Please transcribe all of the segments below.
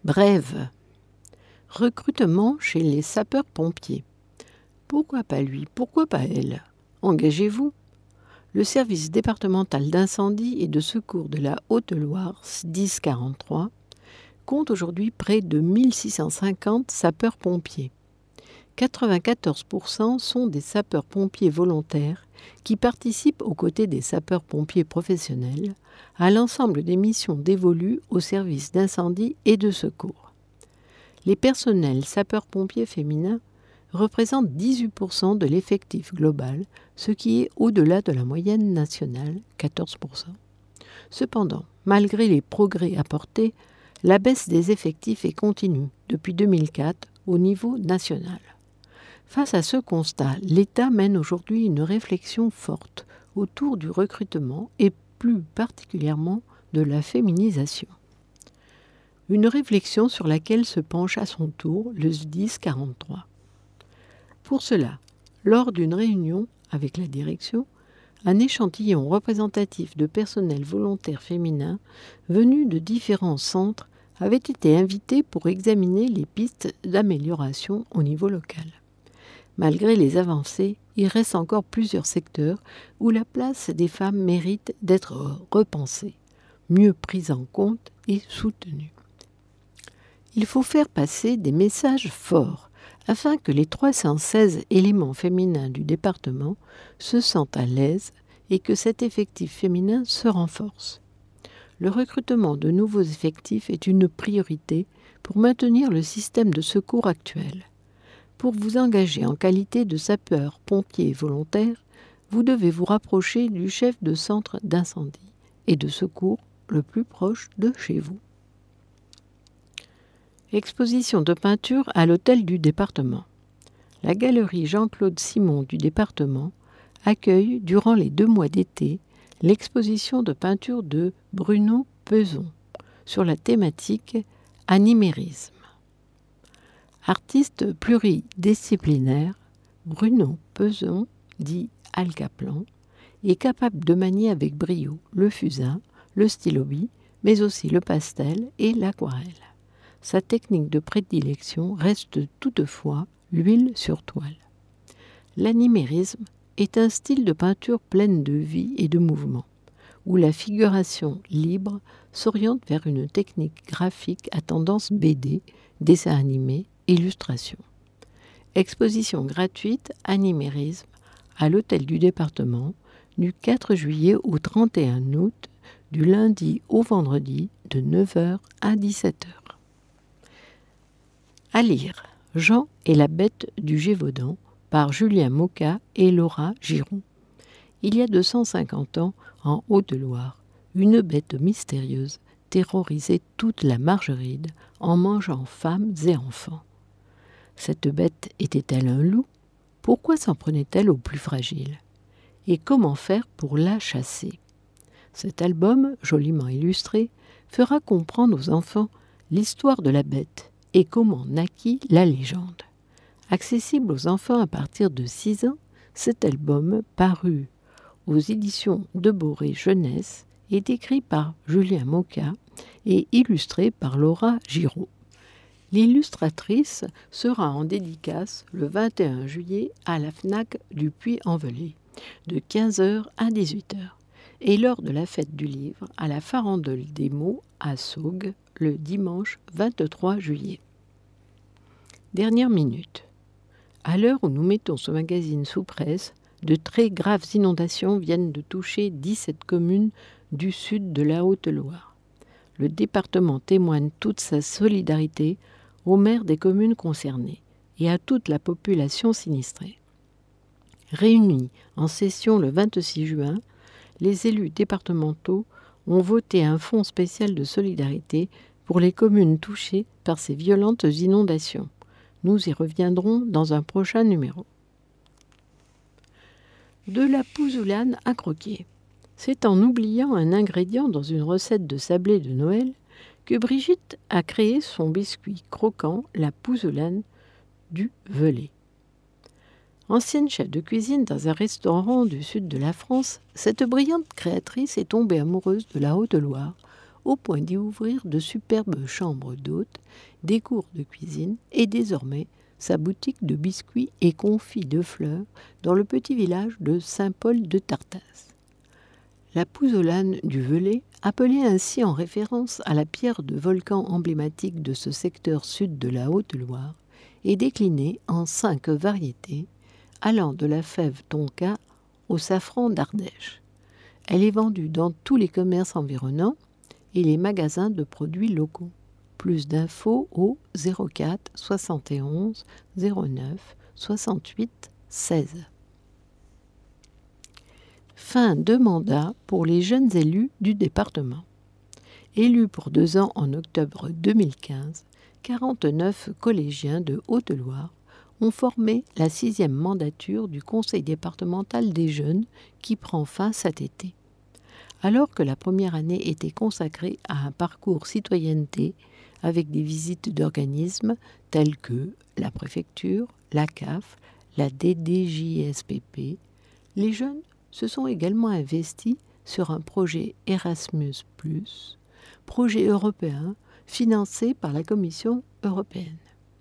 Brève. Recrutement chez les sapeurs-pompiers. Pourquoi pas lui? Pourquoi pas elle? Engagez-vous. Le service départemental d'incendie et de secours de la Haute-Loire, 1043, compte aujourd'hui près de 1650 sapeurs-pompiers. 94% sont des sapeurs-pompiers volontaires qui participent aux côtés des sapeurs-pompiers professionnels à l'ensemble des missions dévolues au service d'incendie et de secours. Les personnels sapeurs-pompiers féminins représentent 18% de l'effectif global, ce qui est au-delà de la moyenne nationale, 14%. Cependant, malgré les progrès apportés, la baisse des effectifs est continue depuis 2004 au niveau national. Face à ce constat, l'État mène aujourd'hui une réflexion forte autour du recrutement et plus particulièrement de la féminisation. Une réflexion sur laquelle se penche à son tour le SDIS 43. Pour cela, lors d'une réunion avec la direction, un échantillon représentatif de personnel volontaire féminin venus de différents centres avait été invité pour examiner les pistes d'amélioration au niveau local. Malgré les avancées, il reste encore plusieurs secteurs où la place des femmes mérite d'être repensée, mieux prise en compte et soutenue. Il faut faire passer des messages forts afin que les 316 éléments féminins du département se sentent à l'aise et que cet effectif féminin se renforce. Le recrutement de nouveaux effectifs est une priorité pour maintenir le système de secours actuel. Pour vous engager en qualité de sapeur-pompier volontaire, vous devez vous rapprocher du chef de centre d'incendie et de secours le plus proche de chez vous. Exposition de peinture à l'hôtel du département. La galerie Jean-Claude Simon du département accueille, durant les 2 mois d'été, l'exposition de peinture de Bruno Peson sur la thématique « Animérisme ». Artiste pluridisciplinaire, Bruno Peson, dit Al Caplan, est capable de manier avec brio le fusain, le stylo-bille, mais aussi le pastel et l'aquarelle. Sa technique de prédilection reste toutefois l'huile sur toile. L'animérisme est un style de peinture pleine de vie et de mouvement, où la figuration libre s'oriente vers une technique graphique à tendance BD, dessin animé, illustration. Exposition gratuite Animérisme à l'hôtel du département du 4 juillet au 31 août, du lundi au vendredi de 9h à 17h. À lire Jean et la bête du Gévaudan par Julien Moka et Laura Giroux. Il y a 250 ans, en Haute-Loire, une bête mystérieuse terrorisait toute la Margeride en mangeant femmes et enfants. Cette bête était-elle un loup? Pourquoi s'en prenait-elle aux plus fragiles? Et comment faire pour la chasser? Cet album, joliment illustré, fera comprendre aux enfants l'histoire de la bête et comment naquit la légende. Accessible aux enfants à partir de 6 ans, cet album, paru aux éditions de Boré Jeunesse, est écrit par Julien Moka et illustré par Laura Giraud. L'illustratrice sera en dédicace le 21 juillet à la FNAC du Puy-en-Velay, de 15h à 18h, et lors de la fête du livre à la Farandole des mots à Saugues, le dimanche 23 juillet. Dernière minute. À l'heure où nous mettons ce magazine sous presse, de très graves inondations viennent de toucher 17 communes du sud de la Haute-Loire. Le département témoigne toute sa solidarité aux maires des communes concernées et à toute la population sinistrée. Réunis en session le 26 juin, les élus départementaux ont voté un fonds spécial de solidarité pour les communes touchées par ces violentes inondations. Nous y reviendrons dans un prochain numéro. De la pouzoulane à croquer. C'est en oubliant un ingrédient dans une recette de sablé de Noël que Brigitte a créé son biscuit croquant, la pouzoulane du Velay. Ancienne chef de cuisine dans un restaurant du sud de la France, cette brillante créatrice est tombée amoureuse de la Haute-Loire au point d'y ouvrir de superbes chambres d'hôtes, des cours de cuisine et désormais sa boutique de biscuits et confits de fleurs dans le petit village de Saint-Paul de Tartas. La pouzzolane du Velay, appelée ainsi en référence à la pierre de volcan emblématique de ce secteur sud de la Haute-Loire, est déclinée en 5 variétés, allant de la fève tonka au safran d'Ardèche. Elle est vendue dans tous les commerces environnants et les magasins de produits locaux. Plus d'infos au 04 71 09 68 16. Fin de mandat pour les jeunes élus du département. Élus pour 2 ans en octobre 2015, 49 collégiens de Haute-Loire ont formé la 6e mandature du Conseil départemental des jeunes qui prend fin cet été. Alors que la première année était consacrée à un parcours citoyenneté avec des visites d'organismes tels que la préfecture, la CAF, la DDJSPP, les jeunes se sont également investis sur un projet Erasmus+, projet européen financé par la Commission européenne.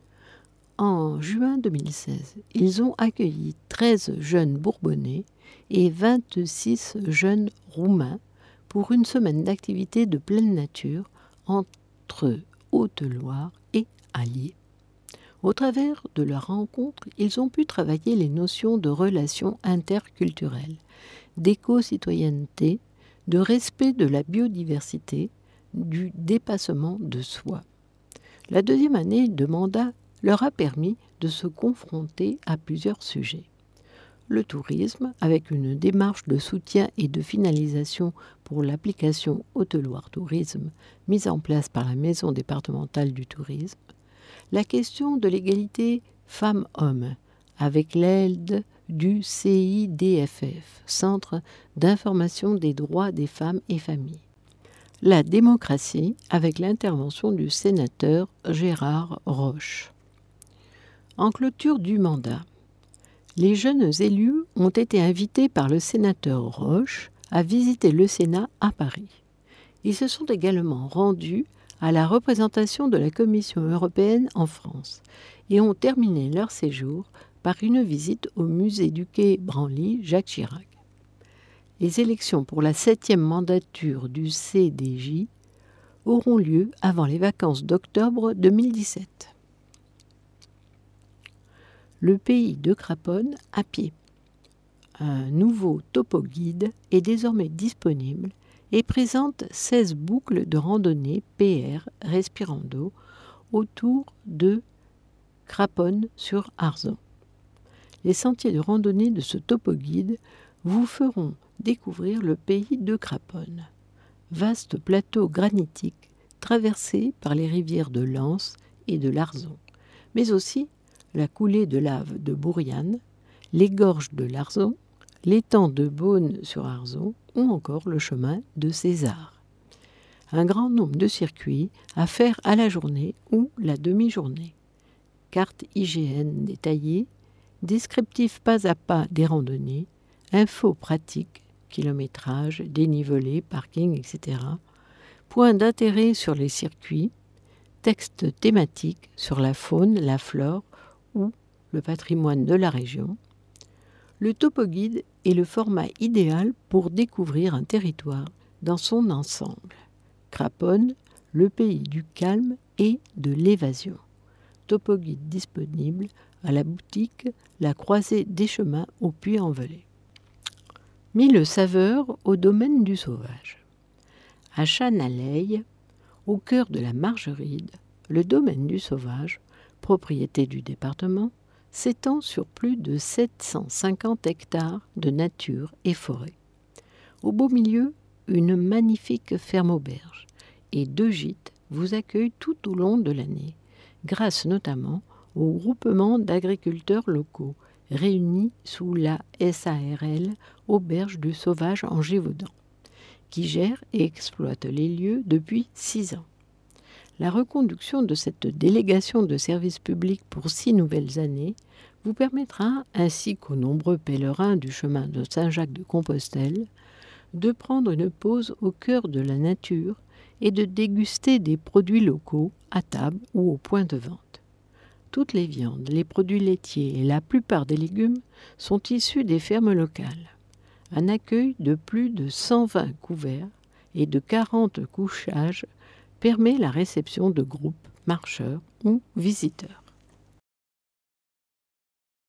En juin 2016, ils ont accueilli 13 jeunes Bourbonnais et 26 jeunes Roumains pour une semaine d'activités de pleine nature entre Haute-Loire et Allier. Au travers de leur rencontre, ils ont pu travailler les notions de relations interculturelles, d'éco-citoyenneté, de respect de la biodiversité, du dépassement de soi. La 2e année de mandat leur a permis de se confronter à plusieurs sujets. Le tourisme, avec une démarche de soutien et de finalisation pour l'application Haute-Loire Tourisme mise en place par la Maison départementale du tourisme. La question de l'égalité femmes-hommes, avec l'aide du CIDFF, Centre d'information des droits des femmes et familles. La démocratie, avec l'intervention du sénateur Gérard Roche. En clôture du mandat, les jeunes élus ont été invités par le sénateur Roche à visiter le Sénat à Paris. Ils se sont également rendus à la représentation de la Commission européenne en France et ont terminé leur séjour par une visite au musée du quai Branly Jacques Chirac. Les élections pour la 7e mandature du CDJ auront lieu avant les vacances d'octobre 2017. Le pays de Craponne à pied. Un nouveau topo-guide est désormais disponible et présente 16 boucles de randonnée PR Respirando autour de Craponne-sur-Arzon. Les sentiers de randonnée de ce topo-guide vous feront découvrir le pays de Craponne, vaste plateau granitique traversé par les rivières de l'Anse et de l'Arzon, mais aussi la coulée de lave de Bouriane, les gorges de l'Arzon, l'étang de Beaune-sur-Arzon ou encore le chemin de César. Un grand nombre de circuits à faire à la journée ou la demi-journée. Carte IGN détaillée, descriptif pas à pas des randonnées, infos pratiques, kilométrage, dénivelé, parking, etc. Points d'intérêt sur les circuits, textes thématiques sur la faune, la flore ou le patrimoine de la région. Le topo-guide est le format idéal pour découvrir un territoire dans son ensemble. Craponne, le pays du calme et de l'évasion. Topo-guide disponible à la boutique La Croisée des Chemins au Puy-en-Velay. 1000 saveurs au domaine du sauvage. À Chanaleille, au cœur de la Margeride, le domaine du sauvage, propriété du département, s'étend sur plus de 750 hectares de nature et forêt. Au beau milieu, une magnifique ferme auberge et 2 gîtes vous accueillent tout au long de l'année, grâce notamment au groupement d'agriculteurs locaux réunis sous la SARL Auberge du Sauvage en Gévaudan, qui gère et exploite les lieux depuis 6 ans. La reconduction de cette délégation de service public pour 6 nouvelles années vous permettra, ainsi qu'aux nombreux pèlerins du chemin de Saint-Jacques-de-Compostelle, de prendre une pause au cœur de la nature et de déguster des produits locaux à table ou au point de vente. Toutes les viandes, les produits laitiers et la plupart des légumes sont issus des fermes locales. Un accueil de plus de 120 couverts et de 40 couchages permet la réception de groupes, marcheurs ou visiteurs.